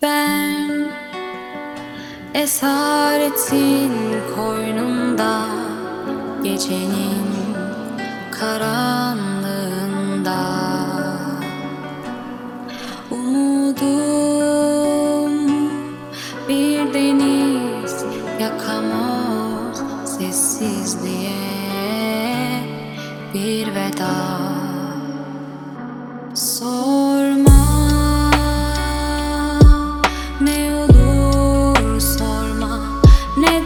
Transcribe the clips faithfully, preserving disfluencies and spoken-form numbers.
Ben esaretin koynunda, gecenin karanlığında. Umudum bir deniz yakamoz, sessizliğe bir veda. Sorma, ne olur sorma, ne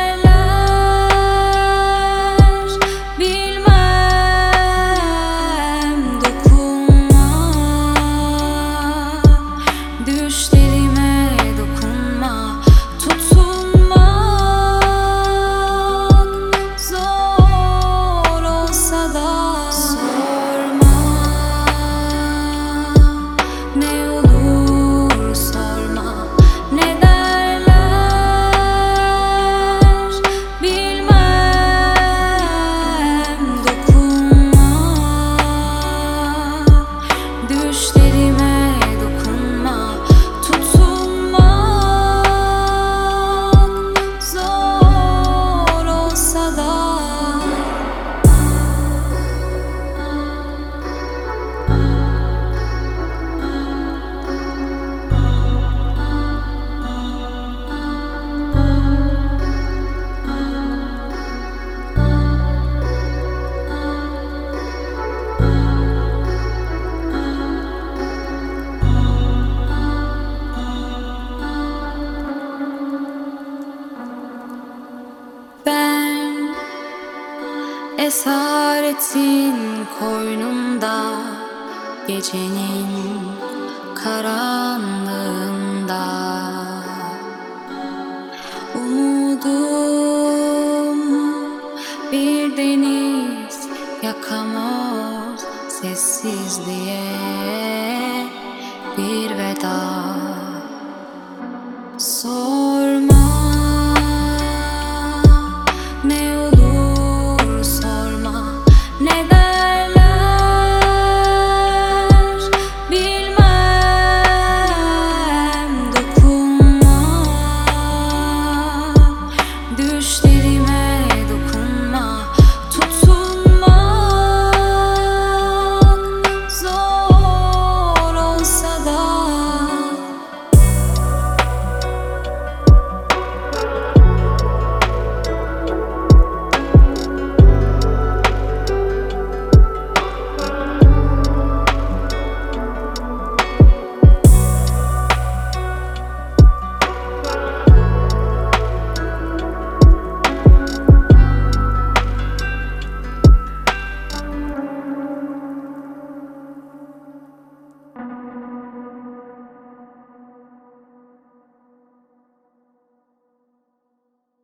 derler bilmem. Dokunma, düşlerime dokunma. Tutunmak zor olsa da sorma, ne olur sorma, ne derler bilmem. Dokunma, düşlerime dokunma. Tutunmak zor olsa da. Ben esaretin koynunda, gecenin karanlığında. Umudum bir deniz yakamoz, sessizliğe bir veda. Sor